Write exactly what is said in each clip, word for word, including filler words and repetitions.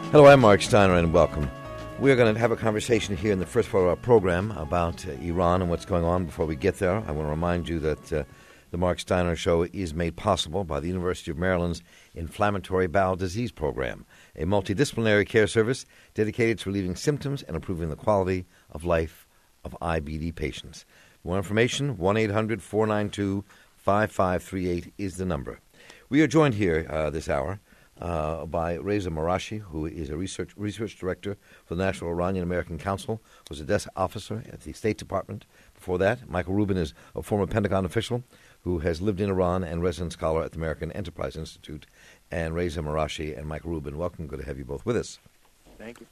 Hello, I'm Mark Steiner, and welcome. We're going to have a conversation here in the first part of our program about uh, Iran and what's going on. Before we get there, I want to remind you that uh, the Mark Steiner Show is made possible by the University of Maryland's Inflammatory Bowel Disease Program, a multidisciplinary care service dedicated to relieving symptoms and improving the quality of life of I B D patients. For more information, one eight hundred four nine two five five three eight is the number. We are joined here uh, this hour Uh, by Reza Marashi, who is a research research director for the National Iranian American Council, was a desk officer at the State Department. Before that, Michael Rubin is a former Pentagon official who has lived in Iran and resident scholar at the American Enterprise Institute. And Reza Marashi and Michael Rubin, welcome. Good to have you both with us. Thank you.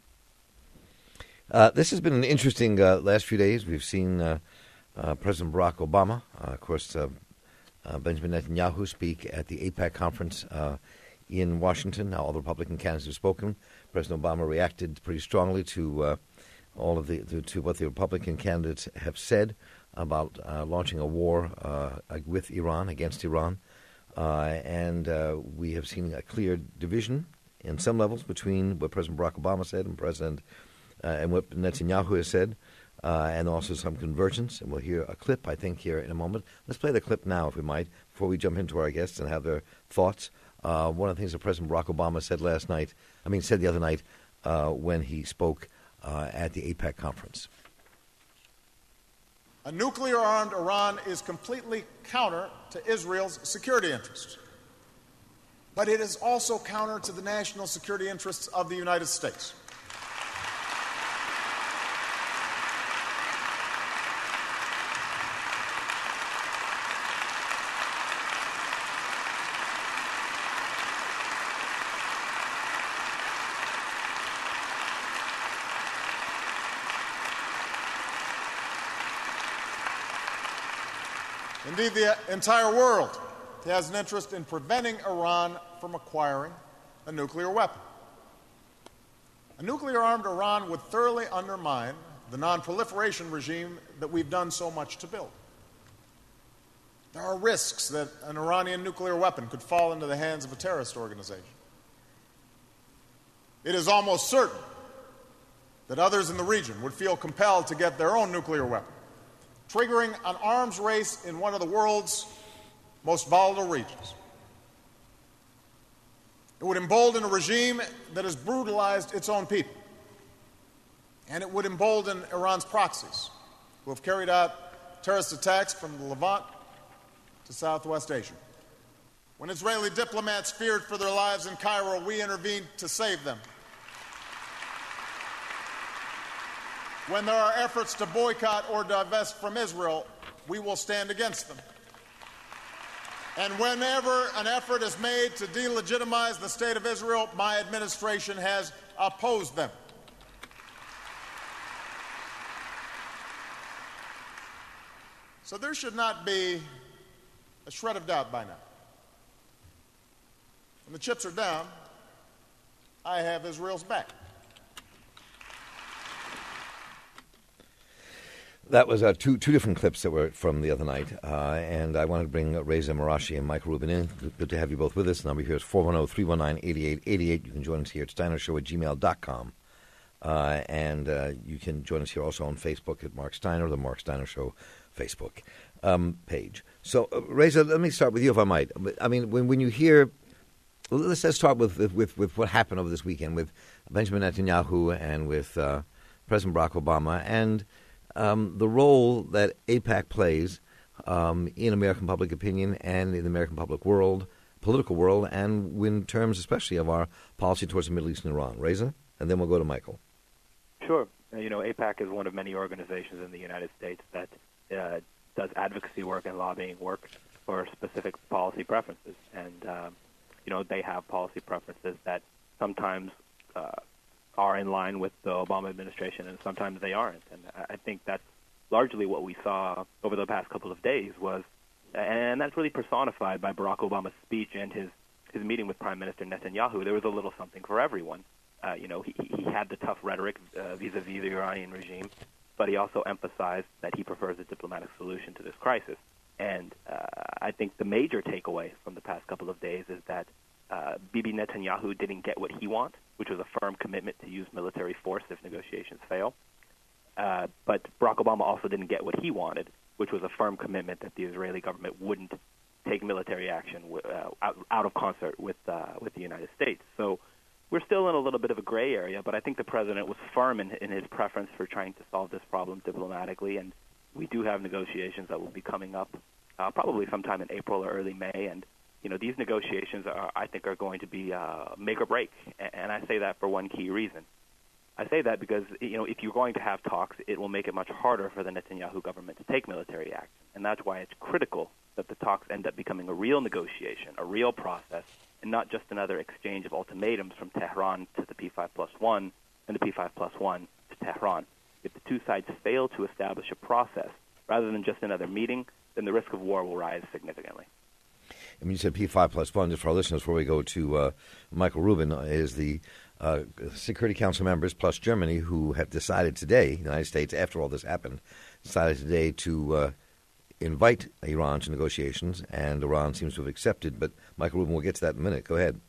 Uh, this has been an interesting uh, last few days. We've seen uh, uh, President Barack Obama, uh, of course, uh, uh, Benjamin Netanyahu speak at the AIPAC conference uh, in Washington. Now all the Republican candidates have spoken. President Obama reacted pretty strongly to uh, all of the to, to what the Republican candidates have said about uh, launching a war uh, with Iran, against Iran. Uh, and uh, we have seen a clear division in some levels between what President Barack Obama said and President uh, and what Netanyahu has said, uh, and also some convergence. And we'll hear a clip, I think, here in a moment. Let's play the clip now, if we might, before we jump into our guests and have their thoughts. Uh, one of the things that President Barack Obama said last night, I mean, said the other night uh, when he spoke uh, at the AIPAC conference. A nuclear-armed Iran is completely counter to Israel's security interests. But it is also counter to the national security interests of the United States. Indeed, the entire world has an interest in preventing Iran from acquiring a nuclear weapon. A nuclear-armed Iran would thoroughly undermine the non-proliferation regime that we've done so much to build. There are risks that an Iranian nuclear weapon could fall into the hands of a terrorist organization. It is almost certain that others in the region would feel compelled to get their own nuclear weapon, triggering an arms race in one of the world's most volatile regions. It would embolden a regime that has brutalized its own people. And it would embolden Iran's proxies, who have carried out terrorist attacks from the Levant to Southwest Asia. When Israeli diplomats feared for their lives in Cairo, we intervened to save them. When there are efforts to boycott or divest from Israel, we will stand against them. And whenever an effort is made to delegitimize the state of Israel, my administration has opposed them. So there should not be a shred of doubt by now. When the chips are down, I have Israel's back. That was uh, two two different clips that were from the other night, uh, and I wanted to bring uh, Reza Marashi and Michael Rubin in. Good to have you both with us. The number here is four one zero, three one nine, eight eight eight eight. You can join us here at steiner show at gmail dot com. Uh, and uh, you can join us here also on Facebook at Mark Steiner, the Mark Steiner Show Facebook um, page. So, uh, Reza, let me start with you, if I might. I mean, when when you hear, well, let's, let's start with, with, with what happened over this weekend with Benjamin Netanyahu and with uh, President Barack Obama, and Um, the role that AIPAC plays um, in American public opinion and in the American public world, political world, and in terms especially of our policy towards the Middle East and Iran. Reza? And then we'll go to Michael. Sure. Uh, you know, AIPAC is one of many organizations in the United States that uh, does advocacy work and lobbying work for specific policy preferences. And, um, you know, they have policy preferences that sometimes uh, are in line with the Obama administration, and sometimes they aren't. And I think that's largely what we saw over the past couple of days was, and that's really personified by Barack Obama's speech and his, his meeting with Prime Minister Netanyahu. There was a little something for everyone. Uh, you know, he, he had the tough rhetoric uh, vis-a-vis the Iranian regime, but he also emphasized that he prefers a diplomatic solution to this crisis. And uh, I think the major takeaway from the past couple of days is that uh, Bibi Netanyahu didn't get what he wanted, which was a firm commitment to use military force if negotiations fail. Uh, but Barack Obama also didn't get what he wanted, which was a firm commitment that the Israeli government wouldn't take military action uh, out, out of concert with uh, with the United States. So we're still in a little bit of a gray area, but I think the president was firm in, in his preference for trying to solve this problem diplomatically, and we do have negotiations that will be coming up uh, probably sometime in April or early May, and you know these negotiations are, I think, are going to be uh, make or break, and I say that for one key reason. I say that because, you know, if you're going to have talks, it will make it much harder for the Netanyahu government to take military action. And that's why it's critical that the talks end up becoming a real negotiation, a real process, and not just another exchange of ultimatums from Tehran to the P five plus one and the P five plus one to Tehran. If the two sides fail to establish a process rather than just another meeting, then the risk of war will rise significantly. I mean, you said P five plus one, just for our listeners, before we go to uh, Michael Rubin, is the uh, Security Council members plus Germany who have decided today, the United States, after all this happened, decided today to uh, invite Iran to negotiations, and Iran seems to have accepted. But Michael Rubin, we'll get to that in a minute. Go ahead.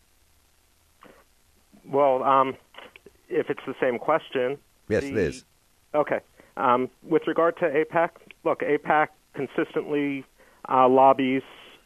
Well, um, if it's the same question. Yes, the, it is. Okay. Um, with regard to AIPAC, look, AIPAC consistently uh, lobbies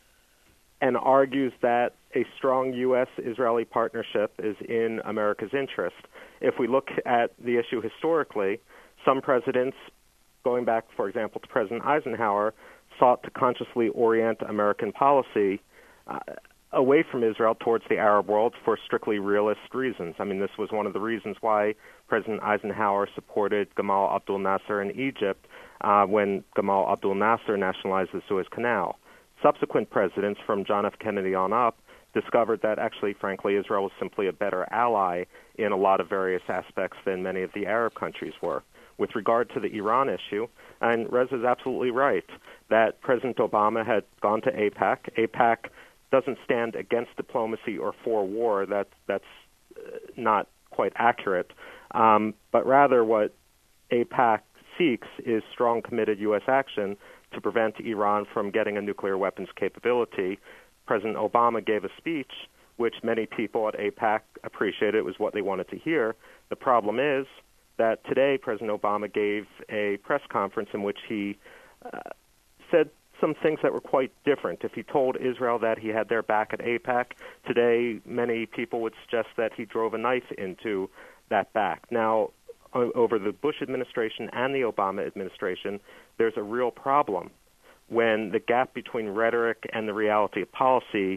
and argues that a strong U S Israeli partnership is in America's interest. If we look at the issue historically, some presidents, going back, for example, to President Eisenhower, sought to consciously orient American policy uh, away from Israel towards the Arab world for strictly realist reasons. I mean, this was one of the reasons why President Eisenhower supported Gamal Abdel Nasser in Egypt uh, when Gamal Abdel Nasser nationalized the Suez Canal. Subsequent presidents, from John F. Kennedy on up, discovered that actually, frankly, Israel was simply a better ally in a lot of various aspects than many of the Arab countries were. With regard to the Iran issue, and Reza is absolutely right, that President Obama had gone to AIPAC. AIPAC doesn't stand against diplomacy or for war. That, that's uh, not quite accurate. Um, but rather what AIPAC seeks is strong, committed U S action to prevent Iran from getting a nuclear weapons capability. President Obama gave a speech which many people at AIPAC appreciated. It was what they wanted to hear. The problem is that today President Obama gave a press conference in which he uh, said some things that were quite different. If he told Israel that he had their back at AIPAC, today many people would suggest that he drove a knife into that back. Now, over the Bush administration and the Obama administration, there's a real problem when the gap between rhetoric and the reality of policy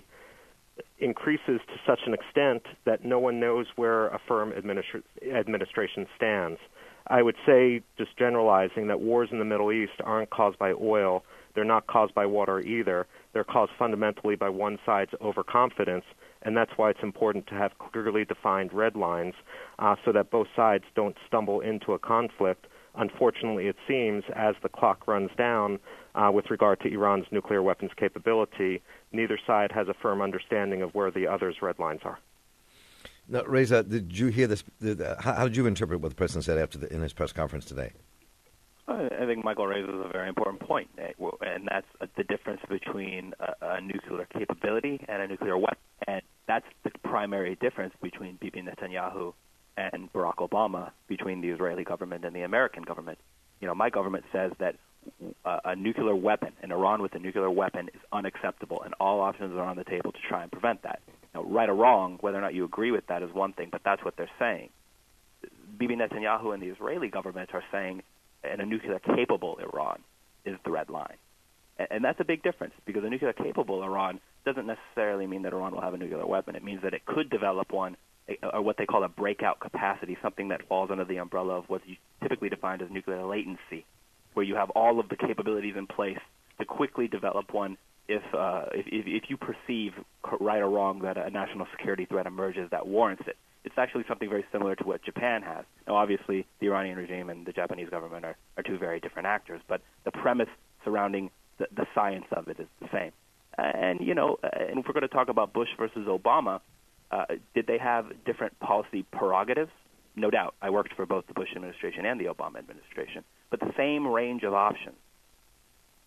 increases to such an extent that no one knows where a firm administra- administration stands. I would say, just generalizing, that wars in the Middle East aren't caused by oil. They're not caused by water either. They're caused fundamentally by one side's overconfidence, and that's why it's important to have clearly defined red lines uh, so that both sides don't stumble into a conflict. Unfortunately, it seems, as the clock runs down uh, with regard to Iran's nuclear weapons capability, neither side has a firm understanding of where the other's red lines are. Now, Reza, did you hear this? Did, uh, how, how did you interpret what the president said after the, in his press conference today? I think Michael raises a very important point, and that's the difference between a, a nuclear capability and a nuclear weapon. And that's the primary difference between Bibi Netanyahu and Barack Obama, between the Israeli government and the American government. You know, my government says that a, a nuclear weapon, and Iran with a nuclear weapon, is unacceptable, and all options are on the table to try and prevent that. Now, right or wrong, whether or not you agree with that is one thing, but that's what they're saying. Bibi Netanyahu and the Israeli government are saying, and a nuclear-capable Iran is the red line. And, and that's a big difference, because a nuclear-capable Iran doesn't necessarily mean that Iran will have a nuclear weapon. It means that it could develop one, or what they call a breakout capacity, something that falls under the umbrella of what's typically defined as nuclear latency, where you have all of the capabilities in place to quickly develop one if, uh, if, if you perceive, right or wrong, that a national security threat emerges that warrants it. It's actually something very similar to what Japan has. Now, obviously, the Iranian regime and the Japanese government are, are two very different actors, but the premise surrounding the, the science of it is the same. And, you know, and if we're going to talk about Bush versus Obama, uh, did they have different policy prerogatives? No doubt. I worked for both the Bush administration and the Obama administration. But the same range of options.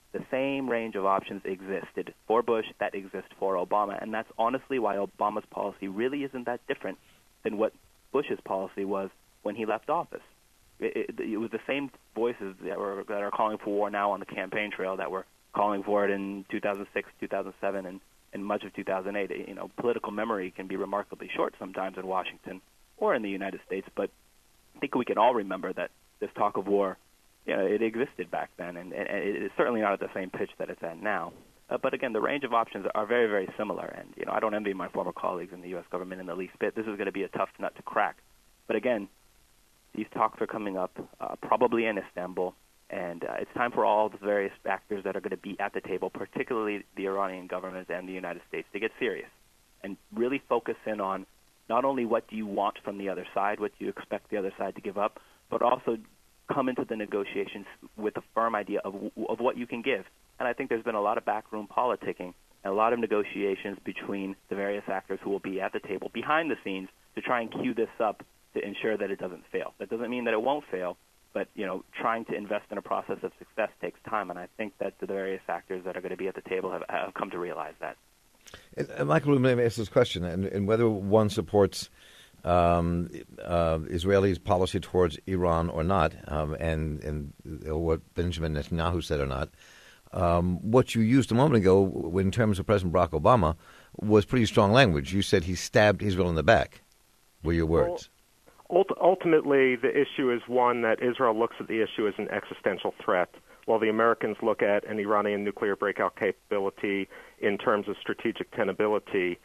the same range of options existed for Bush that exists for Obama, and that's honestly why Obama's policy really isn't that different than what Bush's policy was when he left office. It, it, it was the same voices that were that are calling for war now on the campaign trail that were calling for it in two thousand six, two thousand seven, and, and much of two thousand eight. You know, political memory can be remarkably short sometimes in Washington or in the United States, but I think we can all remember that this talk of war, you know, it existed back then, and, and it is certainly not at the same pitch that it's at now. Uh, but again, the range of options are very, very similar, and you know, I don't envy my former colleagues in the U S government in the least bit. This is going to be a tough nut to crack. But again, these talks are coming up, uh, probably in Istanbul, and uh, it's time for all the various actors that are going to be at the table, particularly the Iranian government and the United States, to get serious and really focus in on not only what do you want from the other side, what do you expect the other side to give up, but also come into the negotiations with a firm idea of of what you can give. And I think there's been a lot of backroom politicking and a lot of negotiations between the various actors who will be at the table behind the scenes to try and cue this up to ensure that it doesn't fail. That doesn't mean that it won't fail, but you know, trying to invest in a process of success takes time, and I think that the various actors that are going to be at the table have, have come to realize that. And, and Michael Rubin asked this question, and, and whether one supports Um, uh, Israeli's policy towards Iran or not, um, and, and what Benjamin Netanyahu said or not. Um, what you used a moment ago in terms of President Barack Obama was pretty strong language. You said he stabbed Israel in the back, were your words. Well, ultimately, the issue is one that Israel looks at the issue as an existential threat, while the Americans look at an Iranian nuclear breakout capability in terms of strategic tenability.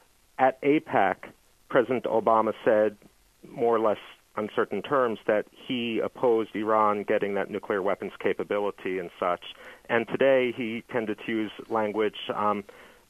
At AIPAC, President Obama said, more or less uncertain terms, that he opposed Iran getting that nuclear weapons capability and such. And today he tended to use language um,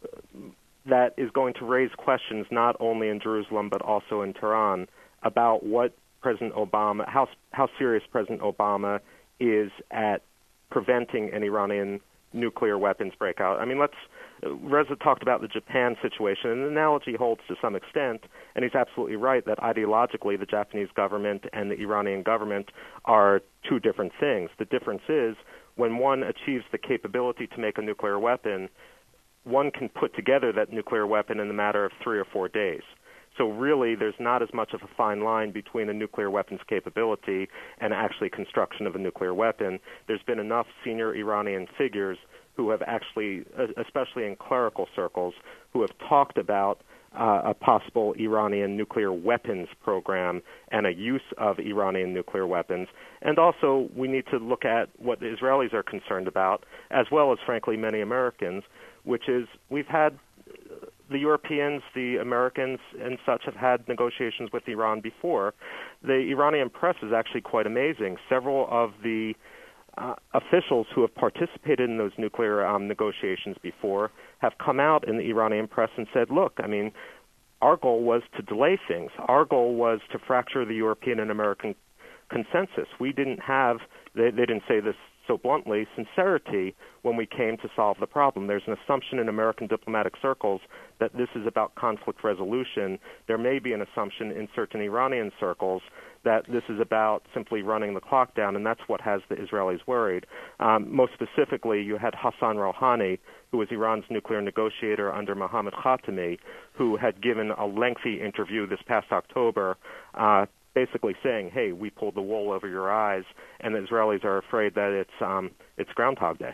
that is going to raise questions not only in Jerusalem but also in Tehran about what President Obama, how how serious President Obama is at preventing an Iranian nuclear weapons breakout. I mean, let's Reza talked about the Japan situation, and the analogy holds to some extent, and he's absolutely right that ideologically the Japanese government and the Iranian government are two different things. The difference is when one achieves the capability to make a nuclear weapon, one can put together that nuclear weapon in the matter of three or four days. So really, there's not as much of a fine line between a nuclear weapons capability and actually construction of a nuclear weapon. There's been enough senior Iranian figures who have actually, especially in clerical circles, who have talked about uh, a possible Iranian nuclear weapons program and a use of Iranian nuclear weapons. And also, we need to look at what the Israelis are concerned about, as well as, frankly, many Americans, which is we've had the Europeans, the Americans, and such have had negotiations with Iran before. The Iranian press is actually quite amazing. Several of the uh, officials who have participated in those nuclear um, negotiations before have come out in the Iranian press and said, look, I mean, our goal was to delay things. Our goal was to fracture the European and American consensus. We didn't have, they, they didn't say this so bluntly, sincerity when we came to solve the problem. There's an assumption in American diplomatic circles that this is about conflict resolution. There may be an assumption in certain Iranian circles that this is about simply running the clock down, and that's what has the Israelis worried. Um, most specifically, you had Hassan Rouhani, who was Iran's nuclear negotiator under Mohammad Khatami, who had given a lengthy interview this past October uh, basically saying, hey, we pulled the wool over your eyes, and the Israelis are afraid that it's um, it's Groundhog Day.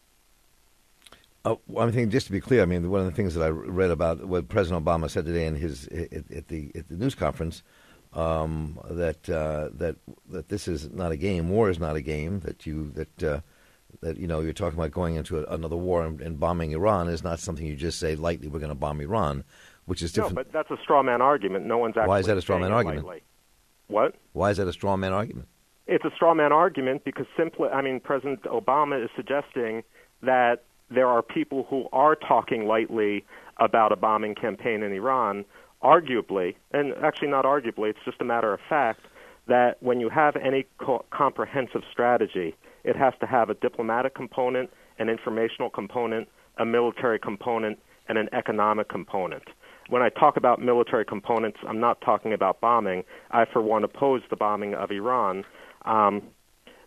Uh, well, I think just to be clear, I mean, one of the things that I read about what President Obama said today in his at, at the at the news conference um, that uh, that that this is not a game, war is not a game. That you that uh, that you know you're talking about going into a, another war and, and bombing Iran is not something you just say lightly. We're going to bomb Iran, which is different. No, but that's a straw man argument. No one's actually. Why is that a straw man argument? Lightly. What? Why is that a straw man argument? It's a straw man argument because simply, I mean, President Obama is suggesting that there are people who are talking lightly about a bombing campaign in Iran, arguably, and actually not arguably, it's just a matter of fact, that when you have any co- comprehensive strategy, it has to have a diplomatic component, an informational component, a military component, and an economic component. When I talk about military components, I'm not talking about bombing. I, for one, oppose the bombing of Iran. Um,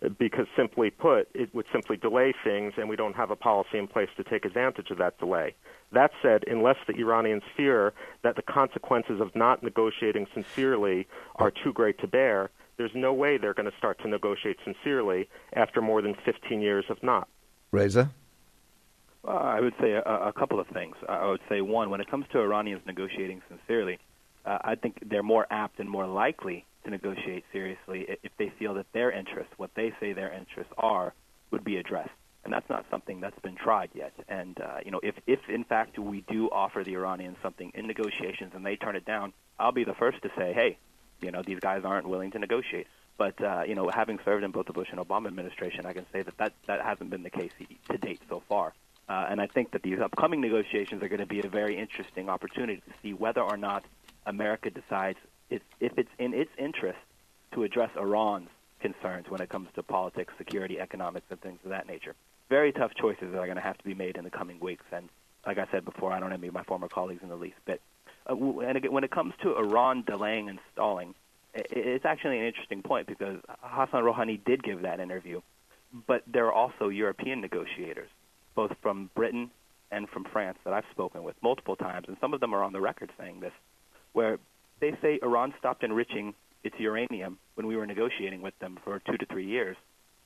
because simply put, it would simply delay things, and we don't have a policy in place to take advantage of that delay. That said, unless the Iranians fear that the consequences of not negotiating sincerely are too great to bear, there's no way they're going to start to negotiate sincerely after more than fifteen years of not. Reza? Uh, I would say a, a couple of things. I would say, one, when it comes to Iranians negotiating sincerely, uh, I think they're more apt and more likely to negotiate seriously if they feel that their interests, what they say their interests are, would be addressed. And that's not something that's been tried yet. And, uh, you know, if, if, in fact, we do offer the Iranians something in negotiations and they turn it down, I'll be the first to say, hey, you know, these guys aren't willing to negotiate. But, uh, you know, having served in both the Bush and Obama administration, I can say that that, that hasn't been the case to date so far. Uh, and I think that these upcoming negotiations are going to be a very interesting opportunity to see whether or not America decides it's, if it's in its interest to address Iran's concerns when it comes to politics, security, economics, and things of that nature. Very tough choices that are going to have to be made in the coming weeks. And like I said before, I don't envy my former colleagues in the least bit. Uh, and again, when it comes to Iran delaying and stalling, it's actually an interesting point because Hassan Rouhani did give that interview, but there are also European negotiators, both from Britain and from France, that I've spoken with multiple times, and some of them are on the record saying this, where they say Iran stopped enriching its uranium when we were negotiating with them for two to three years.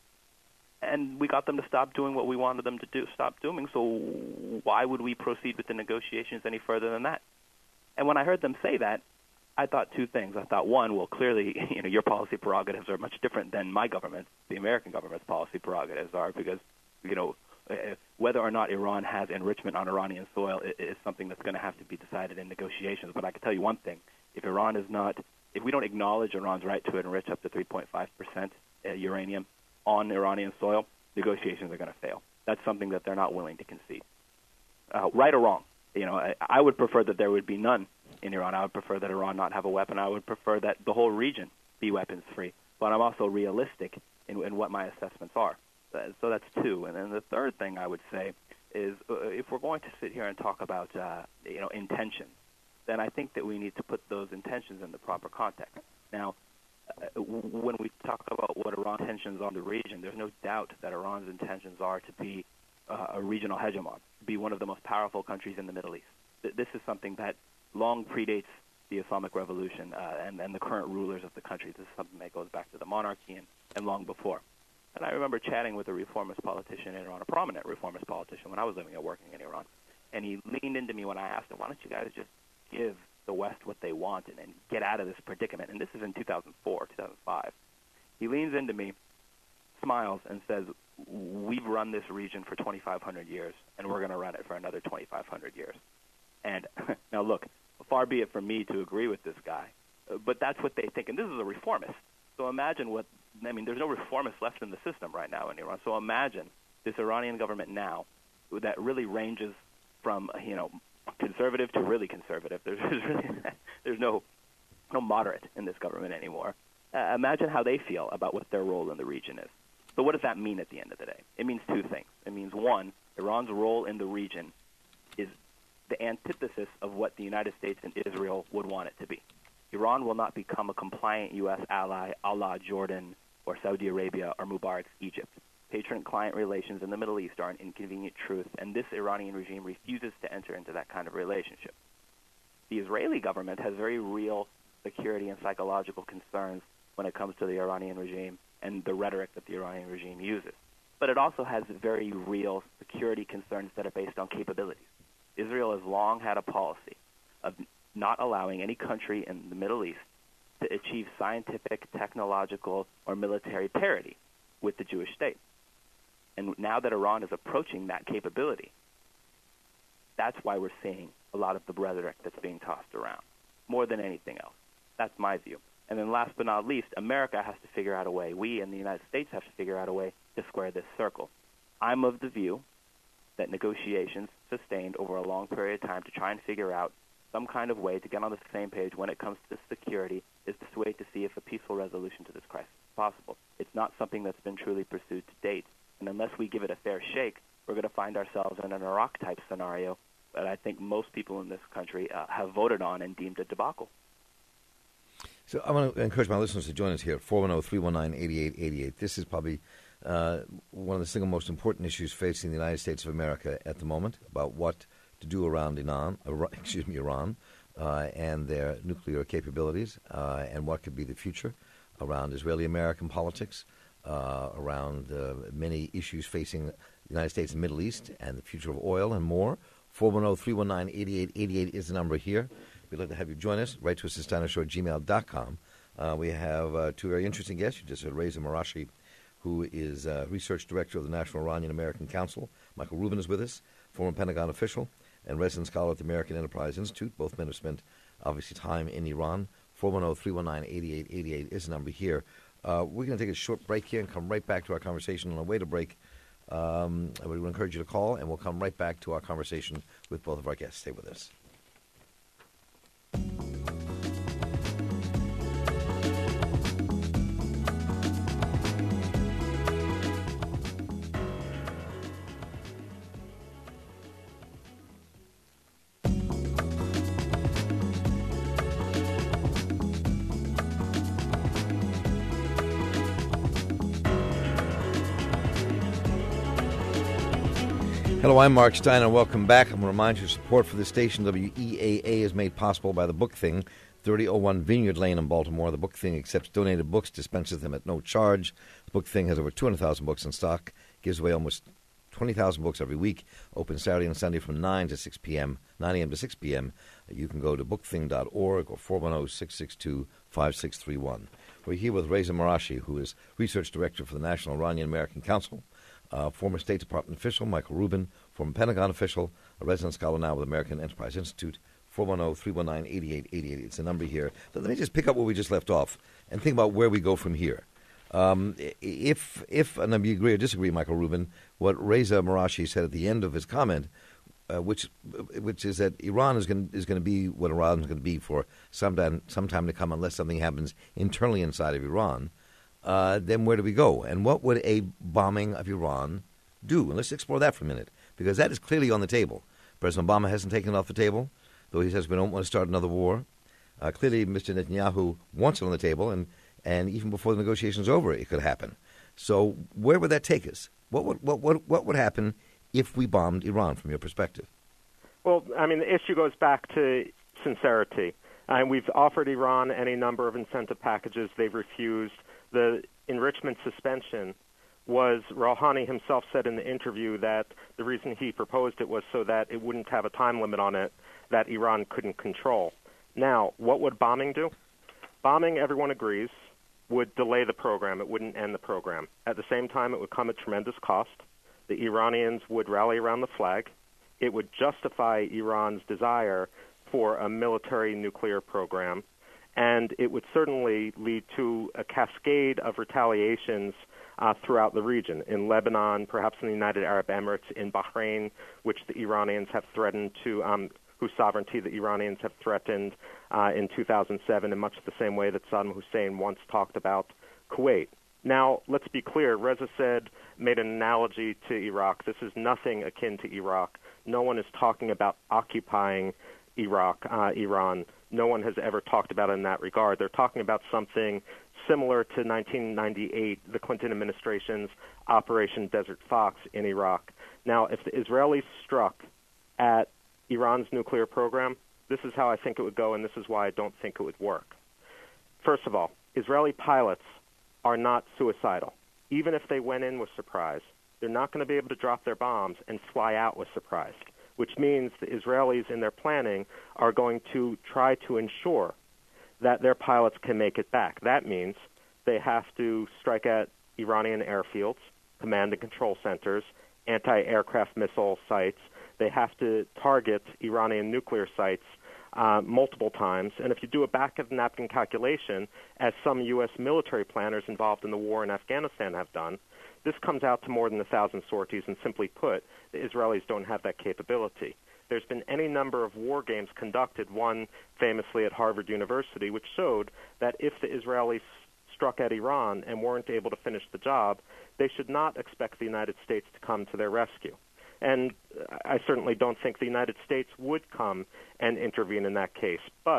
And we got them to stop doing what we wanted them to do, stop doing, so why would we proceed with the negotiations any further than that? And when I heard them say that, I thought two things. I thought, one, well, clearly, you know, your policy prerogatives are much different than my government, the American government's policy prerogatives are, because, you know, whether or not Iran has enrichment on Iranian soil is something that's going to have to be decided in negotiations. But I can tell you one thing. If Iran is not, if we don't acknowledge Iran's right to enrich up to three point five percent uranium on Iranian soil, negotiations are going to fail. That's something that they're not willing to concede. Uh, right or wrong, you know, I, I would prefer that there would be none in Iran. I would prefer that Iran not have a weapon. I would prefer that the whole region be weapons-free. But I'm also realistic in, in what my assessments are. So that's two. And then the third thing I would say is uh, if we're going to sit here and talk about, uh, you know, intentions, then I think that we need to put those intentions in the proper context. Now, uh, when we talk about what Iran's intentions are in the region, there's no doubt that Iran's intentions are to be uh, a regional hegemon, to be one of the most powerful countries in the Middle East. Th- this is something that long predates the Islamic Revolution uh, and, and the current rulers of the country. This is something that goes back to the monarchy and, and long before. And I remember chatting with a reformist politician in Iran, a prominent reformist politician, when I was living and working in Iran. And he leaned into me when I asked him, why don't you guys just give the West what they want and, and get out of this predicament? And this is in two thousand four, two thousand five. He leans into me, smiles, and says, we've run this region for twenty-five hundred years, and we're going to run it for another twenty-five hundred years. And now, look, far be it from me to agree with this guy, but that's what they think. And this is a reformist. So imagine what, I mean, there's no reformists left in the system right now in Iran. So imagine this Iranian government now that really ranges from, you know, conservative to really conservative. There's, there's, really, there's no, no moderate in this government anymore. Uh, imagine how they feel about what their role in the region is. So what does that mean at the end of the day? It means two things. It means, one, Iran's role in the region is the antithesis of what the United States and Israel would want it to be. Iran will not become a compliant U S ally a la Jordan or Saudi Arabia or Mubarak's Egypt. Patron-client relations in the Middle East are an inconvenient truth, and this Iranian regime refuses to enter into that kind of relationship. The Israeli government has very real security and psychological concerns when it comes to the Iranian regime and the rhetoric that the Iranian regime uses. But it also has very real security concerns that are based on capabilities. Israel has long had a policy of not allowing any country in the Middle East to achieve scientific, technological, or military parity with the Jewish state. And now that Iran is approaching that capability, that's why we're seeing a lot of the rhetoric that's being tossed around, more than anything else. That's my view. And then last but not least, America has to figure out a way, we in the United States have to figure out a way to square this circle. I'm of the view that negotiations sustained over a long period of time to try and figure out some kind of way to get on the same page when it comes to security is to wait to see if a peaceful resolution to this crisis is possible. It's not something that's been truly pursued to date. And unless we give it a fair shake, we're going to find ourselves in an Iraq-type scenario that I think most people in this country uh, have voted on and deemed a debacle. So I want to encourage my listeners to join us here, four one zero, three one nine, eight eight eight eight. This is probably uh, one of the single most important issues facing the United States of America at the moment, about what to do around Iran, Iran excuse me, Iran, uh, and their nuclear capabilities, uh, and what could be the future around Israeli-American politics, uh, around uh, many issues facing the United States and Middle East, and the future of oil and more. four one zero, three one nine, eight eight eight eight is the number here. We'd like to have you join us. Write to us at steiner show at gmail dot com. Uh, we have uh, two very interesting guests. You just heard Reza Marashi, who is uh, Research Director of the National Iranian American Council. Michael Rubin is with us, former Pentagon official and resident scholar at the American Enterprise Institute. Both men have spent, obviously, time in Iran. four one zero, three one nine, eight eight eight eight is the number here. Uh, we're going to take a short break here and come right back to our conversation. On the way to break, um, I would encourage you to call, and we'll come right back to our conversation with both of our guests. Stay with us. Hello, I'm Mark Steiner, and welcome back. I'm going to remind you, support for this station, W E A A, is made possible by the Book Thing, thirty oh one Vineyard Lane in Baltimore. The Book Thing accepts donated books, dispenses them at no charge. The Book Thing has over two hundred thousand books in stock, gives away almost twenty thousand books every week, open Saturday and Sunday from nine to six p.m., nine a.m. to six p.m. You can go to book thing dot org or four one zero, six six two, five six three one. We're here with Reza Marashi, who is Research Director for the National Iranian American Council. Uh, former State Department official, Michael Rubin, former Pentagon official, a resident scholar now with American Enterprise Institute, four one zero, three one nine, eight eight eight eight. It's the number here. But let me just pick up where we just left off and think about where we go from here. Um, if, if, and you agree or disagree, Michael Rubin, what Reza Marashi said at the end of his comment, uh, which which is that Iran is going is going to be what Iran is going to be for some time, some time to come unless something happens internally inside of Iran, Uh, then where do we go? And what would a bombing of Iran do? And let's explore that for a minute, because that is clearly on the table. President Obama hasn't taken it off the table, though he says we don't want to start another war. Uh, clearly, Mister Netanyahu wants it on the table, and, and even before the negotiations are over, it could happen. So where would that take us? What would, what, what, what would happen if we bombed Iran, from your perspective? Well, I mean, the issue goes back to sincerity. Uh, we've offered Iran any number of incentive packages. They've refused. The enrichment suspension was, Rouhani himself said in the interview that the reason he proposed it was so that it wouldn't have a time limit on it that Iran couldn't control. Now, what would bombing do? Bombing, everyone agrees, would delay the program. It wouldn't end the program. At the same time, it would come at tremendous cost. The Iranians would rally around the flag. It would justify Iran's desire for a military nuclear program. And it would certainly lead to a cascade of retaliations uh, throughout the region, in Lebanon, perhaps in the United Arab Emirates, in Bahrain, which the Iranians have threatened to, um, whose sovereignty the Iranians have threatened uh, in two thousand seven, in much the same way that Saddam Hussein once talked about Kuwait. Now, let's be clear. Reza said, made an analogy to Iraq. This is nothing akin to Iraq. No one is talking about occupying Iraq, uh, Iran. No one has ever talked about it in that regard. They're talking about something similar to nineteen ninety-eight, the Clinton administration's Operation Desert Fox in Iraq. Now, if the Israelis struck at Iran's nuclear program, this is how I think it would go, and this is why I don't think it would work. First of all, Israeli pilots are not suicidal. Even if they went in with surprise, they're not going to be able to drop their bombs and fly out with surprise, which means the Israelis in their planning are going to try to ensure that their pilots can make it back. That means they have to strike at Iranian airfields, command and control centers, anti-aircraft missile sites. They have to target Iranian nuclear sites uh, multiple times. And if you do a back-of-the-napkin calculation, as some U S military planners involved in the war in Afghanistan have done, this comes out to more than a thousand sorties, and simply put, the Israelis don't have that capability. There's been any number of war games conducted, one famously at Harvard University, which showed that if the Israelis struck at Iran and weren't able to finish the job, they should not expect the United States to come to their rescue. And I certainly don't think the United States would come and intervene in that case. But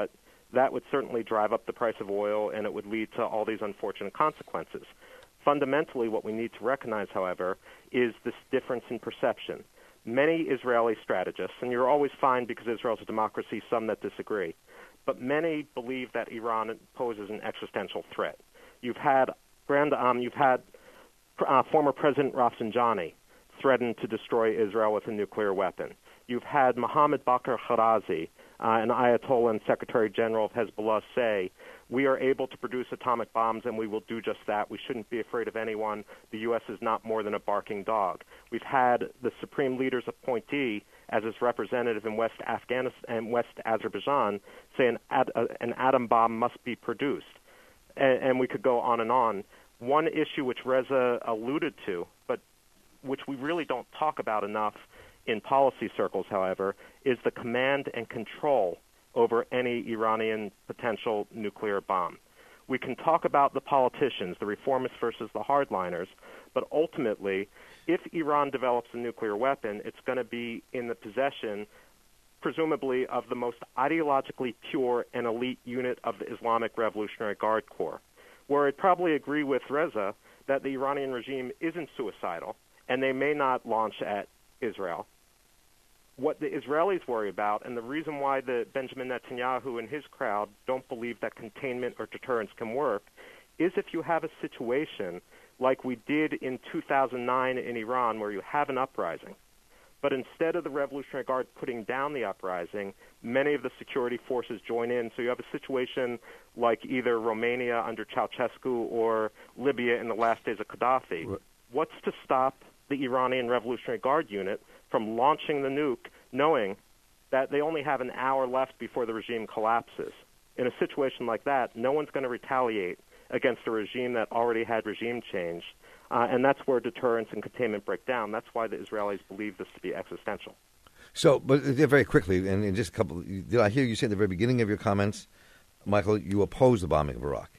that would certainly drive up the price of oil, and it would lead to all these unfortunate consequences. Fundamentally, what we need to recognize, however, is this difference in perception. Many Israeli strategists, and you're always fine because Israel's a democracy, some that disagree, but many believe that Iran poses an existential threat. You've had Grand, um, you've had uh, former President Rafsanjani threaten to destroy Israel with a nuclear weapon. You've had Mohammed Bakr Kharazi, uh, an Ayatollah and Secretary General of Hezbollah, say, we are able to produce atomic bombs and we will do just that. We shouldn't be afraid of anyone. The U S is not more than a barking dog. We've had the Supreme Leader's appointee as its representative in West Afghanistan and West Azerbaijan say an, ad, uh, an atom bomb must be produced. And, and we could go on and on. One issue which Reza alluded to, but which we really don't talk about enough in policy circles, however, is the command and control over any Iranian potential nuclear bomb. We can talk about the politicians, the reformists versus the hardliners, but ultimately, if Iran develops a nuclear weapon, it's going to be in the possession, presumably, of the most ideologically pure and elite unit of the Islamic Revolutionary Guard Corps, where I'd probably agree with Reza that the Iranian regime isn't suicidal, and they may not launch at Israel. What the Israelis worry about, and the reason why the Benjamin Netanyahu and his crowd don't believe that containment or deterrence can work, is if you have a situation like we did in two thousand nine in Iran, where you have an uprising, but instead of the Revolutionary Guard putting down the uprising, many of the security forces join in. So you have a situation like either Romania under Ceausescu or Libya in the last days of Gaddafi. Right. What's to stop the Iranian Revolutionary Guard unit from launching the nuke, knowing that they only have an hour left before the regime collapses? In a situation like that, no one's going to retaliate against a regime that already had regime change, uh, and that's where deterrence and containment break down. That's why the Israelis believe this to be existential. So, but very quickly, and in just a couple, did I hear you say at the very beginning of your comments, Michael, you oppose the bombing of Iraq?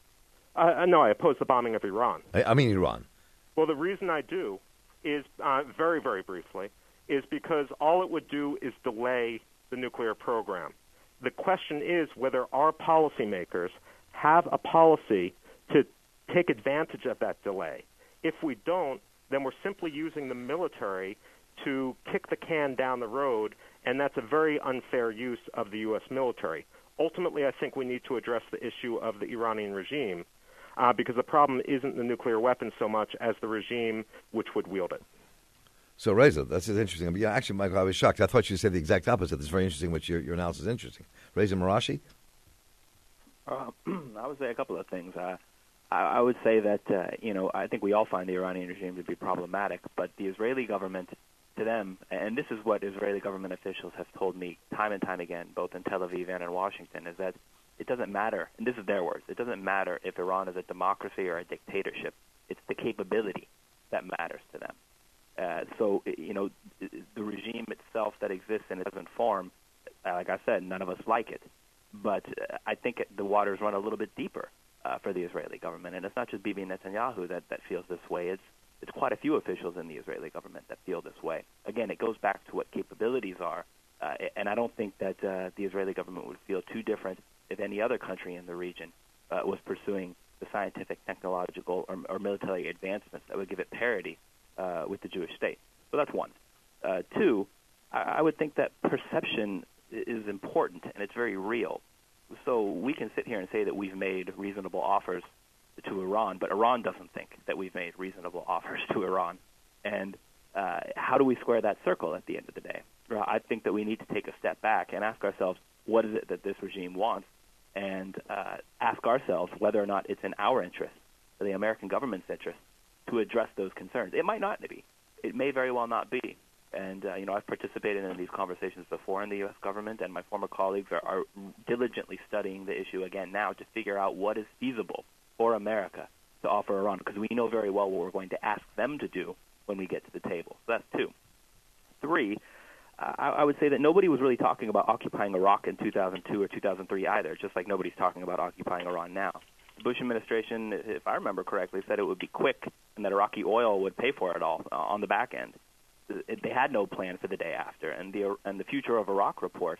Uh, no, I oppose the bombing of Iran. I, I mean Iran. Well, the reason I do is, uh, very, very briefly, is because all it would do is delay the nuclear program. The question is whether our policymakers have a policy to take advantage of that delay. If we don't, then we're simply using the military to kick the can down the road, and that's a very unfair use of the U S military. Ultimately, I think we need to address the issue of the Iranian regime, uh, because the problem isn't the nuclear weapon so much as the regime which would wield it. So, Reza, that's interesting. I mean, yeah, actually, Michael, I was shocked. I thought you said the exact opposite. It's very interesting, which your, your analysis is interesting. Reza Marashi? Uh, I would say a couple of things. Uh, I, I would say that, uh, you know, I think we all find the Iranian regime to be problematic, but the Israeli government, to them, and this is what Israeli government officials have told me time and time again, both in Tel Aviv and in Washington, is that it doesn't matter, and this is their words, it doesn't matter if Iran is a democracy or a dictatorship. It's the capability that matters to them. Uh, so, you know, the regime itself that exists in its present form, uh, like I said, none of us like it. But uh, I think it, the waters run a little bit deeper uh, for the Israeli government. And it's not just Bibi Netanyahu that, that feels this way. It's, it's quite a few officials in the Israeli government that feel this way. Again, it goes back to what capabilities are. Uh, and I don't think that uh, the Israeli government would feel too different if any other country in the region uh, was pursuing the scientific, technological, or, or military advancements that would give it parity Uh, with the Jewish state. So that's one. Uh, two, I, I would think that perception is important, and it's very real. So we can sit here and say that we've made reasonable offers to Iran, but Iran doesn't think that we've made reasonable offers to Iran. And uh, how do we square that circle at the end of the day? I think that we need to take a step back and ask ourselves, what is it that this regime wants? And uh, ask ourselves whether or not it's in our interest, or the American government's interest, to address those concerns. It might not be. It may very well not be. And, uh, you know, I've participated in these conversations before in the U S government, and my former colleagues are, are diligently studying the issue again now to figure out what is feasible for America to offer Iran, because we know very well what we're going to ask them to do when we get to the table. So that's two. Three, uh, I, I would say that nobody was really talking about occupying Iraq in two thousand two or two thousand three either, just like nobody's talking about occupying Iran now. The Bush administration, if I remember correctly, said it would be quick and that Iraqi oil would pay for it all uh, on the back end. It, they had no plan for the day after. And the and the Future of Iraq report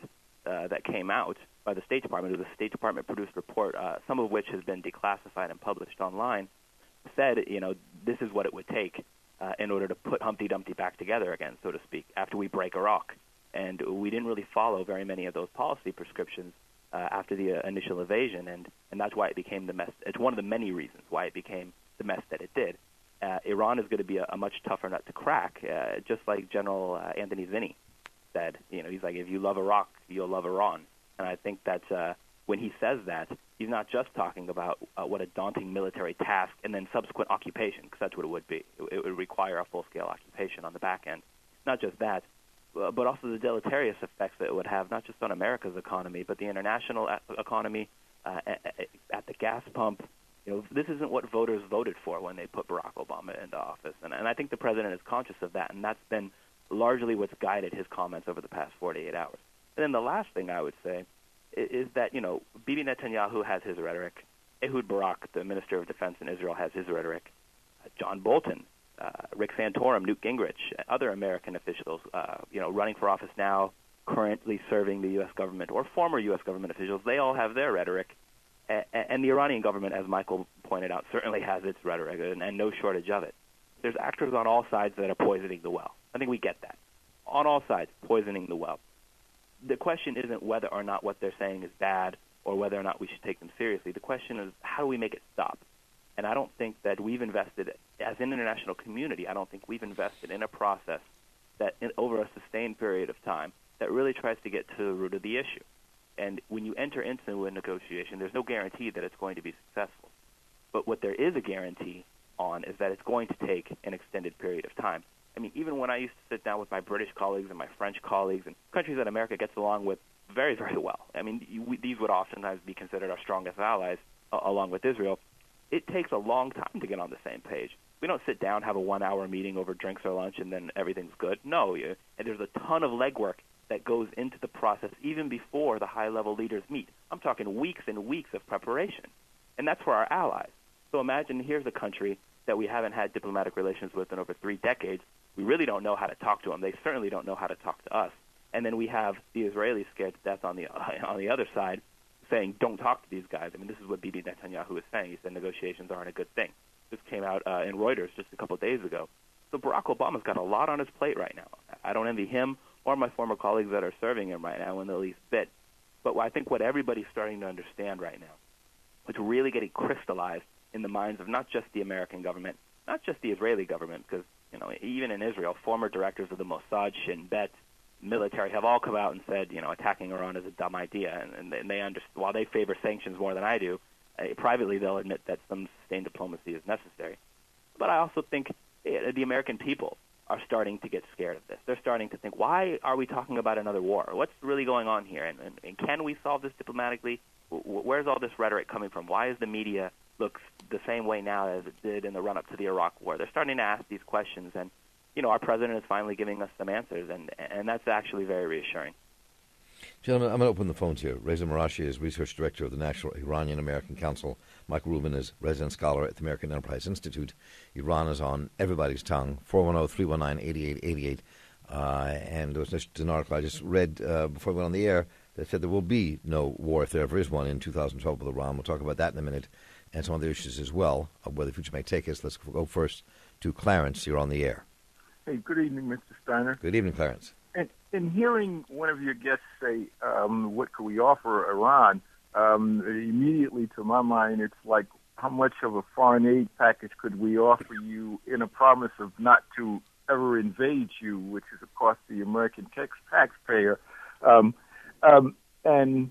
uh, that came out by the State Department, it was a State Department-produced report, uh, some of which has been declassified and published online, said, you know, this is what it would take uh, in order to put Humpty Dumpty back together again, so to speak, after we break Iraq. And we didn't really follow very many of those policy prescriptions uh, after the uh, initial invasion, and, and that's why it became the mess. It's one of the many reasons why it became the mess that it did. Uh, Iran is going to be a, a much tougher nut to crack, uh, just like General uh, Anthony Zinni said. You know, he's like, if you love Iraq, you'll love Iran. And I think that uh, when he says that, he's not just talking about uh, what a daunting military task and then subsequent occupation, because that's what it would be. It, it would require a full-scale occupation on the back end. Not just that, uh, but also the deleterious effects that it would have, not just on America's economy, but the international a- economy, uh, at, at the gas pump. You know, this isn't what voters voted for when they put Barack Obama into office. And, and I think the president is conscious of that, and that's been largely what's guided his comments over the past forty-eight hours. And then the last thing I would say is, is that, you know, Bibi Netanyahu has his rhetoric. Ehud Barak, the Minister of Defense in Israel, has his rhetoric. Uh, John Bolton, uh, Rick Santorum, Newt Gingrich, other American officials, uh, you know, running for office now, currently serving the U S government, or former U S government officials, they all have their rhetoric. And the Iranian government, as Michael pointed out, certainly has its rhetoric, and, and no shortage of it. There's actors on all sides that are poisoning the well. I think we get that. On all sides, poisoning the well. The question isn't whether or not what they're saying is bad or whether or not we should take them seriously. The question is, how do we make it stop? And I don't think that we've invested, as an international community, I don't think we've invested in a process that, in, over a sustained period of time, that really tries to get to the root of the issue. And when you enter into a negotiation, there's no guarantee that it's going to be successful. But what there is a guarantee on is that it's going to take an extended period of time. I mean, even when I used to sit down with my British colleagues and my French colleagues and countries that America gets along with very, very well, I mean, we, these would oftentimes be considered our strongest allies, uh, along with Israel. It takes a long time to get on the same page. We don't sit down, have a one-hour meeting over drinks or lunch, and then everything's good. No, you, and there's a ton of legwork that goes into the process even before the high-level leaders meet. I'm talking weeks and weeks of preparation, and that's for our allies. So imagine here's a country that we haven't had diplomatic relations with in over three decades. We really don't know how to talk to them. They certainly don't know how to talk to us. And then we have the Israelis scared to death on the uh, on the other side saying, don't talk to these guys. I mean, this is what Bibi Netanyahu is saying. He said negotiations aren't a good thing. This came out uh, in Reuters just a couple of days ago. So Barack Obama's got a lot on his plate right now. I don't envy him or my former colleagues that are serving him right now in the least bit. But I think what everybody's starting to understand right now, it's really getting crystallized in the minds of not just the American government, not just the Israeli government, because, you know, even in Israel, former directors of the Mossad, Shin Bet, military have all come out and said, you know, attacking Iran is a dumb idea. And, and they understand, while they favor sanctions more than I do, uh, privately they'll admit that some sustained diplomacy is necessary. But I also think uh, the American people are starting to get scared of this. They're starting to think, why are we talking about another war? What's really going on here? And, and, and can we solve this diplomatically? Where's all this rhetoric coming from? Why is the media look the same way now as it did in the run-up to the Iraq War? They're starting to ask these questions, and, you know, our president is finally giving us some answers, and, and that's actually very reassuring. Gentlemen, I'm going to open the phones here. Reza Marashi is Research Director of the National Iranian-American Council. Michael Rubin is Resident Scholar at the American Enterprise Institute. Iran is on everybody's tongue, four one zero, three one nine, eight eight eight eight. Uh, and there was just an article I just read uh, before we went on the air that said there will be no war, if there ever is one, in two thousand twelve with Iran. We'll talk about that in a minute, and some other issues as well, of where the future may take us. Let's go first to Clarence. You're on the air. Hey, good evening, Mister Steiner. Good evening, Clarence. And in hearing one of your guests say, um, what could we offer Iran, um, immediately to my mind, it's like, how much of a foreign aid package could we offer you in a promise of not to ever invade you, which is, of course, the American tax taxpayer. Um, um, and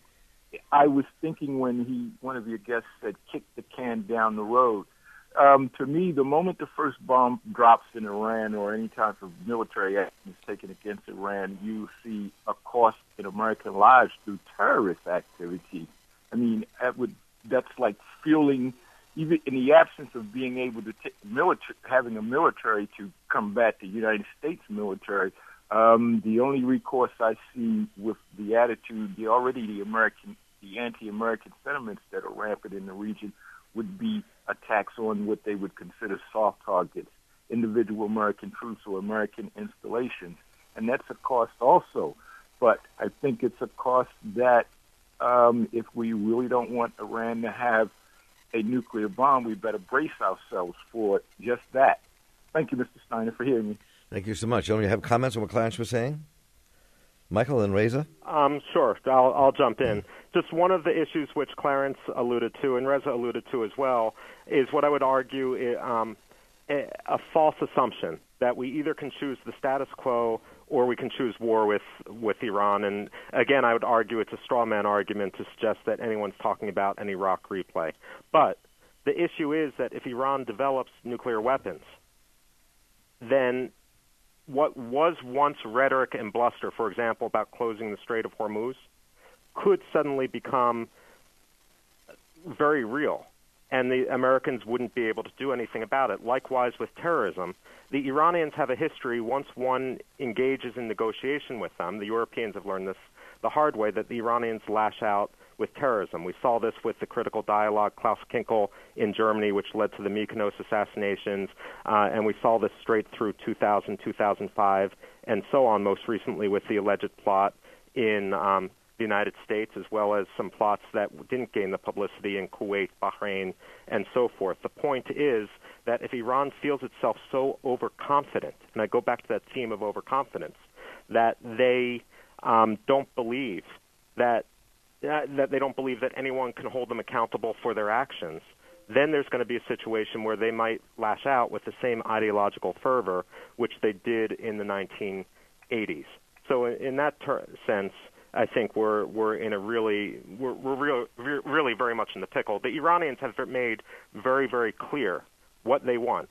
I was thinking when he, one of your guests said, kick the can down the road. Um, to me, the moment the first bomb drops in Iran or any type of military action is taken against Iran, you see a cost in American lives through terrorist activity. I mean, that would, that's like fueling, even in the absence of being able to take military, having a military to combat the United States military. Um, the only recourse I see with the attitude, the already the American, the anti-American sentiments that are rampant in the region, would be attacks on what they would consider soft targets, individual American troops or American installations. And that's a cost also. but I think it's a cost that um, if we really don't want Iran to have a nuclear bomb, we better brace ourselves for just that. Thank you, Mister Steiner, for hearing me. Thank you so much. Do you have comments on what Clarence was saying? Michael and Reza? Um, sure. I'll, I'll jump in. Just one of the issues which Clarence alluded to and Reza alluded to as well is what I would argue is, um, a, a false assumption that we either can choose the status quo or we can choose war with, with Iran. And again, I would argue it's a straw man argument to suggest that anyone's talking about an Iraq replay. But the issue is that if Iran develops nuclear weapons, then what was once rhetoric and bluster, for example, about closing the Strait of Hormuz, could suddenly become very real, and the Americans wouldn't be able to do anything about it. Likewise with terrorism, the Iranians have a history, once one engages in negotiation with them, the Europeans have learned this the hard way, that the Iranians lash out with terrorism. We saw this with the critical dialogue, Klaus Kinkel in Germany, which led to the Mykonos assassinations, uh, and we saw this straight through two thousand, two thousand five, and so on, most recently with the alleged plot in um, the United States, as well as some plots that didn't gain the publicity in Kuwait, Bahrain, and so forth. The point is that if Iran feels itself so overconfident, and I go back to that theme of overconfidence, that they um, don't believe that Uh, that they don't believe that anyone can hold them accountable for their actions, then there's going to be a situation where they might lash out with the same ideological fervor which they did in the nineteen eighties. So in, in that ter- sense, I think we're we're in a really we're, we're real, re- really very much in the pickle. The Iranians have made very, very clear what they want.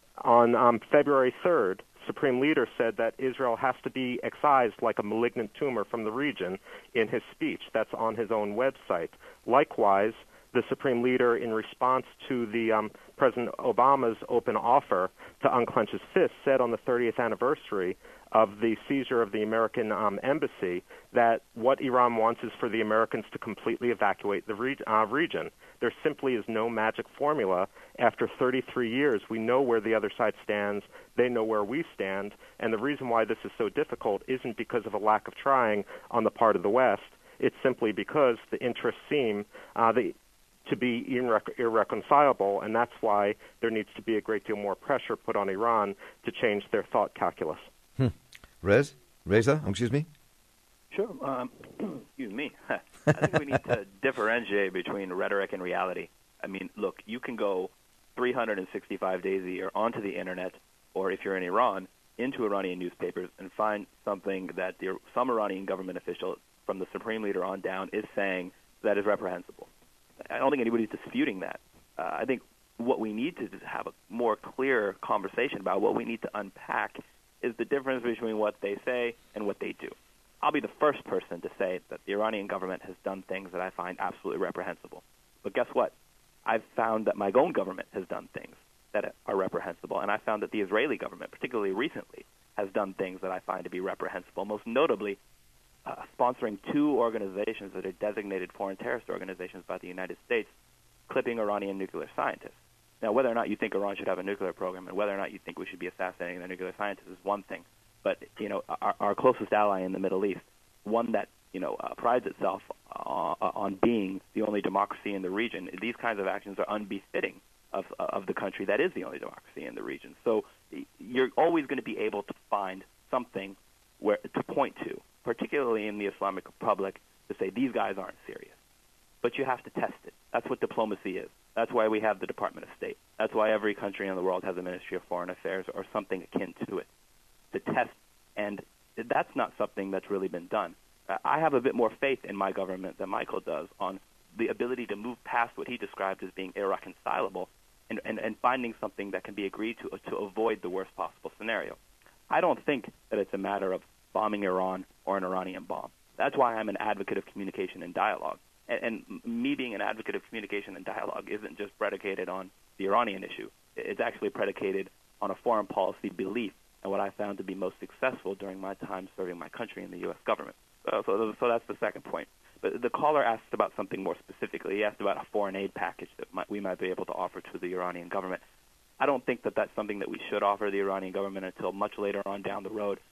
On um, February third, Supreme Leader said that Israel has to be excised like a malignant tumor from the region in his speech. That's on his own website. Likewise, the Supreme Leader, in response to the um, President Obama's open offer to unclench his fist, said on the thirtieth anniversary of the seizure of the American um, embassy that what Iran wants is for the Americans to completely evacuate the re- uh, region. There simply is no magic formula. After thirty-three years, we know where the other side stands. They know where we stand. And the reason why this is so difficult isn't because of a lack of trying on the part of the West. It's simply because the interests seem uh, the, to be irre- irreconcilable, and that's why there needs to be a great deal more pressure put on Iran to change their thought calculus. Hmm. Rez? Reza? Excuse me? Sure. Um, excuse me. I think we need to differentiate between rhetoric and reality. I mean, look, you can go three hundred sixty-five days a year onto the Internet, or if you're in Iran, into Iranian newspapers and find something that the, some Iranian government official, from the Supreme Leader on down, is saying that is reprehensible. I don't think anybody's disputing that. Uh, I think what we need to have a more clear conversation about, what we need to unpack, is the difference between what they say and what they do. I'll be the first person to say that the Iranian government has done things that I find absolutely reprehensible. But guess what? I've found that my own government has done things that are reprehensible, and I found that the Israeli government, particularly recently, has done things that I find to be reprehensible, most notably uh, sponsoring two organizations that are designated foreign terrorist organizations by the United States, clipping Iranian nuclear scientists. Now, whether or not you think Iran should have a nuclear program and whether or not you think we should be assassinating their nuclear scientists is one thing. But, you know, our, our closest ally in the Middle East, one that, you know, uh, prides itself uh, on being the only democracy in the region, these kinds of actions are unbefitting of, of the country that is the only democracy in the region. So you're always going to be able to find something where to point to, particularly in the Islamic Republic, to say these guys aren't serious. But you have to test it. That's what diplomacy is. That's why we have the Department of State. That's why every country in the world has a Ministry of Foreign Affairs or something akin to it, to test. And that's not something that's really been done. I have a bit more faith in my government than Michael does on the ability to move past what he described as being irreconcilable and, and, and finding something that can be agreed to to avoid the worst possible scenario. I don't think that it's a matter of bombing Iran or an Iranian bomb. That's why I'm an advocate of communication and dialogue. And, and me being an advocate of communication and dialogue isn't just predicated on the Iranian issue. It's actually predicated on a foreign policy belief and what I found to be most successful during my time serving my country in the U S government. Uh, so, so that's the second point. But the caller asked about something more specifically. He asked about a foreign aid package that might, we might be able to offer to the Iranian government. I don't think that that's something that we should offer the Iranian government until much later on down the road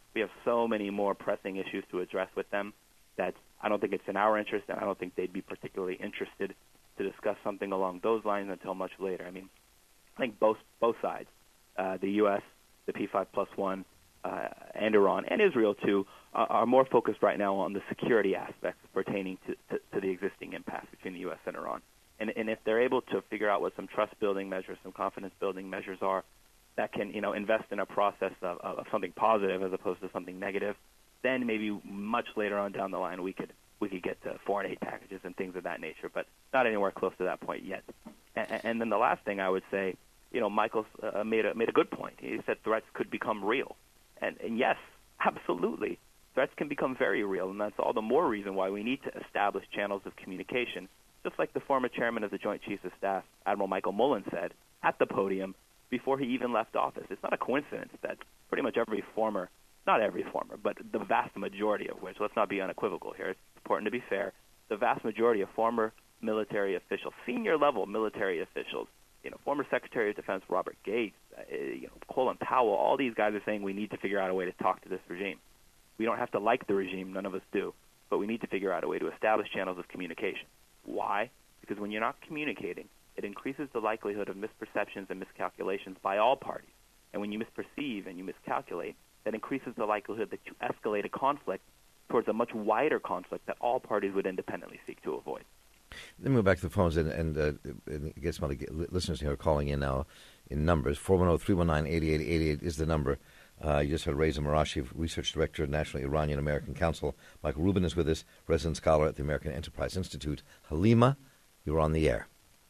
We have so many more pressing issues to address with them that I don't think it's in our interest, and I don't think they'd be particularly interested to discuss something along those lines until much later. I mean, I think both both sides, uh, the U S, the P five plus one, uh, and Iran, and Israel too, uh, are more focused right now on the security aspects pertaining to, to, to the existing impasse between the U S and Iran. And, and if they're able to figure out what some trust-building measures, some confidence-building measures are that can, you know, invest in a process of, of something positive as opposed to something negative, then maybe much later on down the line we could we could get to foreign aid packages and things of that nature, but not anywhere close to that point yet. And, and then the last thing I would say, you know, Michael uh, made a made a good point. He said threats could become real, and, and yes, absolutely, threats can become very real, and that's all the more reason why we need to establish channels of communication. Just like the former chairman of the Joint Chiefs of Staff, Admiral Michael Mullen, said at the podium before he even left office. It's not a coincidence that pretty much every former, not every former, but the vast majority of which, let's not be unequivocal here, it's important to be fair, the vast majority of former military officials, senior-level military officials, you know, former Secretary of Defense Robert Gates, uh, you know, Colin Powell, all these guys are saying we need to figure out a way to talk to this regime. We don't have to like the regime, none of us do, but we need to figure out a way to establish channels of communication. Why? Because when you're not communicating, it increases the likelihood of misperceptions and miscalculations by all parties. And when you misperceive and you miscalculate, that increases the likelihood that you escalate a conflict towards a much wider conflict that all parties would independently seek to avoid. Let me go back to the phones and, and, uh, and get some other listeners here calling in now in numbers. four one zero, three one nine, eight eight eight eight is the number. Uh, you just heard Reza Marashi, Research Director at National Iranian American Council. Michael Rubin is with us, resident scholar at the American Enterprise Institute. Halima, you're on the air.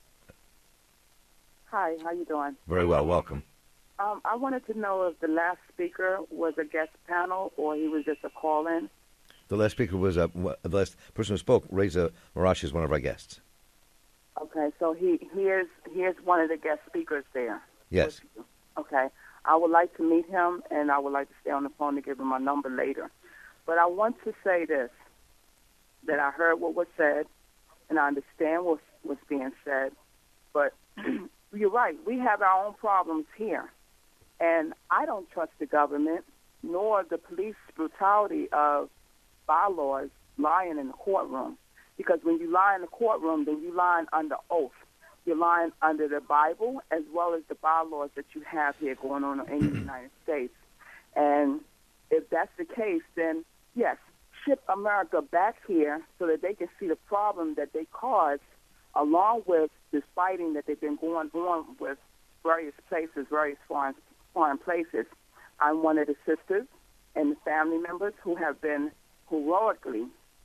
Hi, how you doing? Very well, welcome. Um, I wanted to know if the last speaker was a guest panel or he was just a call-in. The last speaker was, uh, the last person who spoke, Reza Marashi, is one of our guests. Okay, so he, he, is, he is one of the guest speakers there. Yes. Okay. I would like to meet him, and I would like to stay on the phone to give him my number later. But I want to say this, that I heard what was said, and I understand what, what's being said, but you're right. We have our own problems here, and I don't trust the government nor the police brutality of bylaws lying in the courtroom, because when you lie in the courtroom, then you lie under oath. You're lying under the Bible as well as the bylaws that you have here going on in the United States. And if that's the case, then, yes, ship America back here so that they can see the problem that they caused, along with this fighting that they've been going on with various places, various foreign, foreign places. I'm one of the sisters and the family members who have been heroically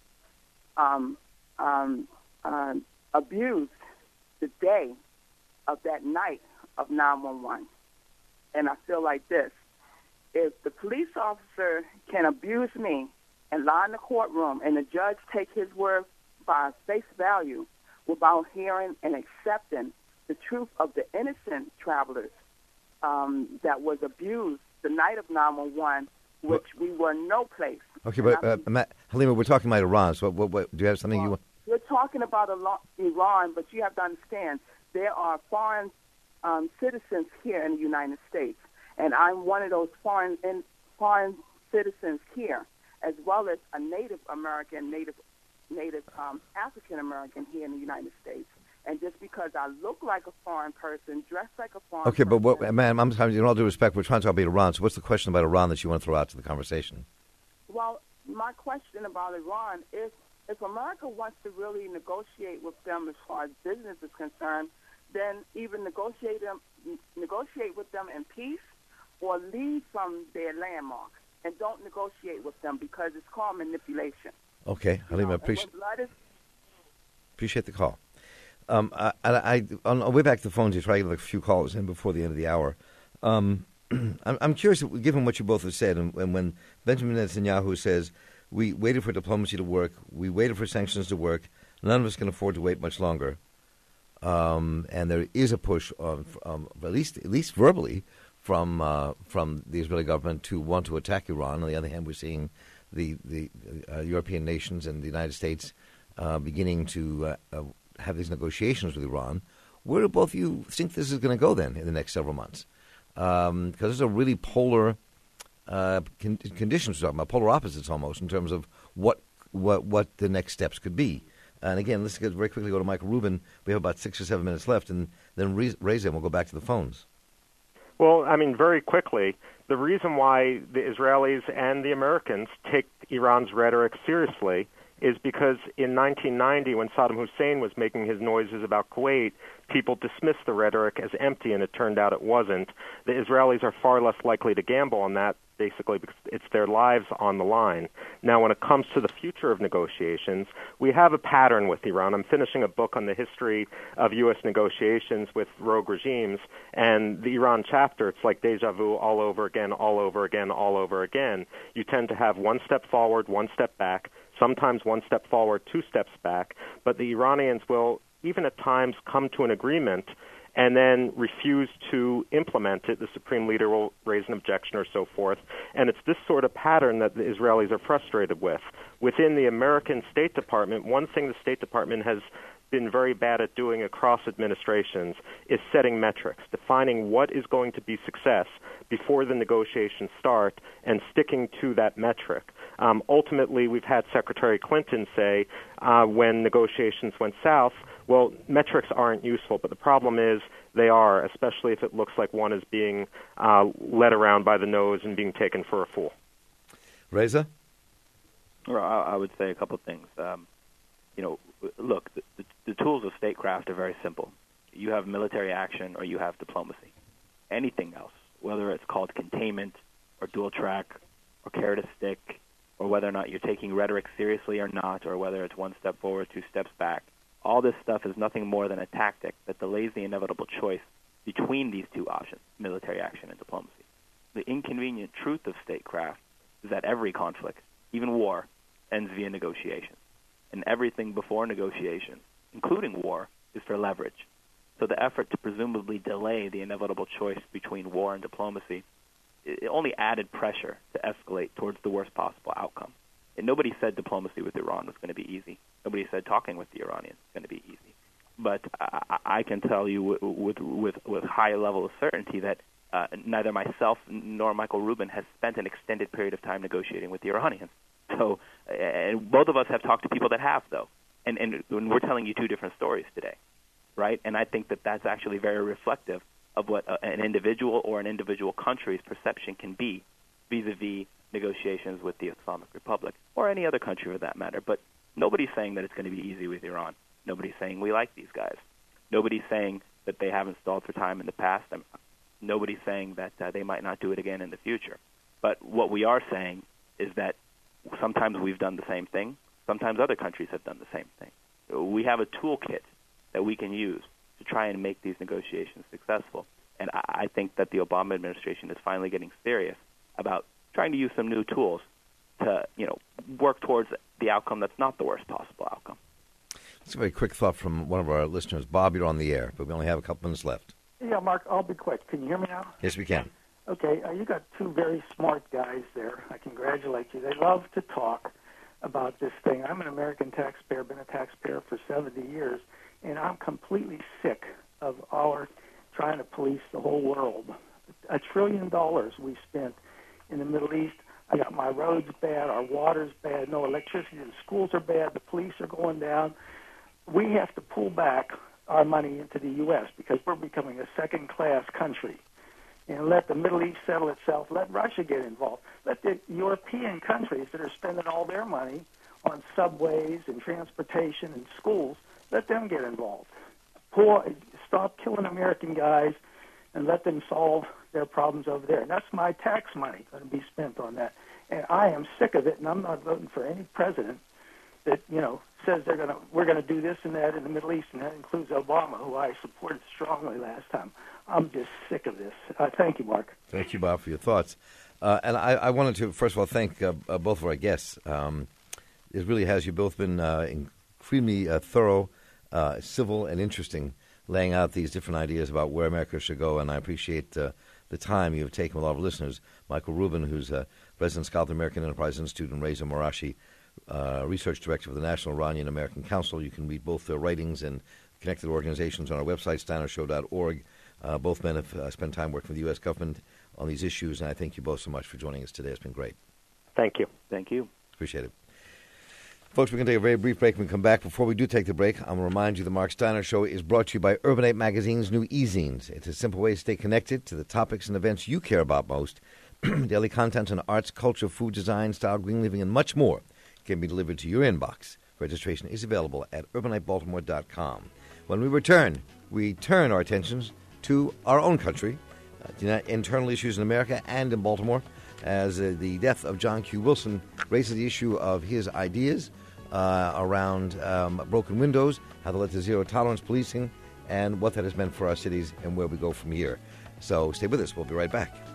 um, um, uh, abused the day of that night of nine one one. And I feel like this. If the police officer can abuse me and lie in the courtroom and the judge take his word by face value without hearing and accepting the truth of the innocent travelers um, that was abused the night of nine one one, which we were no place. Okay, but uh, Matt, Halima, we're talking about Iran, so what, what, do you have something well, you want? We're talking about Iran, but you have to understand there are foreign um, citizens here in the United States, and I'm one of those foreign in, foreign citizens here, as well as a Native American, Native Native um, African American here in the United States. And just because I look like a foreign person, dress like a foreign okay, person... Okay, but, what, ma'am, I'm, in all due respect, we're trying to talk about Iran, so what's the question about Iran that you want to throw out to the conversation? Well, my question about Iran is, if America wants to really negotiate with them as far as business is concerned, then either negotiate them, negotiate with them in peace or leave from their landmark and don't negotiate with them because it's called manipulation. Okay, Halima, I appreciate, is- appreciate the call. Um, I, I, on the way back to the phones, you try to get a few calls in before the end of the hour. Um, I'm, I'm curious, given what you both have said, and, and when Benjamin Netanyahu says, we waited for diplomacy to work, we waited for sanctions to work, none of us can afford to wait much longer, um, and there is a push, on, um, at least at least verbally, from uh, from the Israeli government to want to attack Iran. On the other hand, we're seeing the, the uh, European nations and the United States uh, beginning to uh, uh, have these negotiations with Iran. Where do both of you think this is going to go then in the next several months? Um, because it's a really polar uh, con- conditions we're talking about, polar opposites almost, in terms of what what what the next steps could be. And again, let's get very quickly go to Michael Rubin. We have about six or seven minutes left, and then Reza, we'll go back to the phones. Well, I mean, very quickly, the reason why the Israelis and the Americans take Iran's rhetoric seriously is because in nineteen ninety, when Saddam Hussein was making his noises about Kuwait, people dismissed the rhetoric as empty, and it turned out it wasn't. The Israelis are far less likely to gamble on that, basically because it's their lives on the line. Now, when it comes to the future of negotiations, we have a pattern with Iran. I'm finishing a book on the history of U S negotiations with rogue regimes, and the Iran chapter, it's like deja vu all over again, all over again, all over again. You tend to have one step forward, one step back, sometimes one step forward, two steps back, but the Iranians will even at times come to an agreement and then refuse to implement it. The supreme leader will raise an objection or so forth. And it's this sort of pattern that the Israelis are frustrated with. Within the American State Department, one thing the State Department has been very bad at doing across administrations is setting metrics, defining what is going to be success before the negotiations start and sticking to that metric. Um, ultimately, we've had Secretary Clinton say uh, when negotiations went south, well, metrics aren't useful, but the problem is they are, especially if it looks like one is being uh, led around by the nose and being taken for a fool. Reza? Well, I, I would say a couple of things. Um, you know, look, the, the, the tools of statecraft are very simple. You have military action or you have diplomacy. Anything else, whether it's called containment or dual track or carrot or stick, or whether or not you're taking rhetoric seriously or not, or whether it's one step forward, two steps back, all this stuff is nothing more than a tactic that delays the inevitable choice between these two options, military action and diplomacy. The inconvenient truth of statecraft is that every conflict, even war, ends via negotiation. And everything before negotiation, including war, is for leverage. So the effort to presumably delay the inevitable choice between war and diplomacy, it only added pressure to escalate towards the worst possible outcome. And nobody said diplomacy with Iran was going to be easy. Nobody said talking with the Iranians was going to be easy. But I, I can tell you with, with, with, with high level of certainty that uh, neither myself nor Michael Rubin has spent an extended period of time negotiating with the Iranians. So, and both of us have talked to people that have, though. And, and we're telling you two different stories today, right? And I think that that's actually very reflective of what a, an individual or an individual country's perception can be vis-a-vis negotiations with the Islamic Republic, or any other country for that matter. But nobody's saying that it's going to be easy with Iran. Nobody's saying we like these guys. Nobody's saying that they haven't stalled for time in the past. I'm, nobody's saying that uh, they might not do it again in the future. But what we are saying is that sometimes we've done the same thing. Sometimes other countries have done the same thing. We have a toolkit that we can use to try and make these negotiations successful. And I, I think that the Obama administration is finally getting serious about trying to use some new tools to, you know, work towards the outcome that's not the worst possible outcome. That's a very quick thought from one of our listeners. Bob, you're on the air, but we only have a couple minutes left. Yeah, Mark, I'll be quick. Can you hear me now? Yes, we can. Okay, uh, you got two very smart guys there. I congratulate you. They love to talk about this thing. I'm an American taxpayer, been a taxpayer for seventy years, and I'm completely sick of our trying to police the whole world. A trillion dollars we spent in the Middle East. I got my roads bad, our water's bad, no electricity, the schools are bad, the police are going down. We have to pull back our money into the U S because we're becoming a second-class country. And let the Middle East settle itself. Let Russia get involved. Let the European countries that are spending all their money on subways and transportation and schools, let them get involved. Poor, stop killing American guys and let them solve their problems over there. And that's my tax money going to be spent on that. And I am sick of it, and I'm not voting for any president that, you know, says they're going to we're going to do this and that in the Middle East, and that includes Obama, who I supported strongly last time. I'm just sick of this. Uh, thank you, Mark. Thank you, Bob, for your thoughts. Uh, and I, I wanted to, first of all, thank uh, uh, both of our guests. Um, it really has. You've both been uh, extremely uh, thorough, uh, civil, and interesting, laying out these different ideas about where America should go, and I appreciate uh, the time you've taken with all of our listeners. Michael Rubin, who's a resident scholar at the American Enterprise Institute, and Reza Marashi, uh, research director for the National Iranian American Council. You can read both their writings and connected organizations on our website, steiner show dot org. Uh, both men have uh, spent time working for the U S government on these issues. And I thank you both so much for joining us today. It's been great. Thank you. Thank you. Appreciate it. Folks, we're going to take a very brief break. When we come back, before we do take the break, I'm going to remind you the Mark Steiner Show is brought to you by Urbanite Magazine's new e-zines. It's a simple way to stay connected to the topics and events you care about most. Daily content on arts, culture, food design, style, green living, and much more can be delivered to your inbox. Registration is available at urbanite baltimore dot com. When we return, we turn our attentions to our own country, uh, the internal issues in America and in Baltimore, as uh, the death of John Q. Wilson raises the issue of his ideas uh, around um, broken windows, how to let the zero-tolerance policing, and what that has meant for our cities and where we go from here. So stay with us. We'll be right back.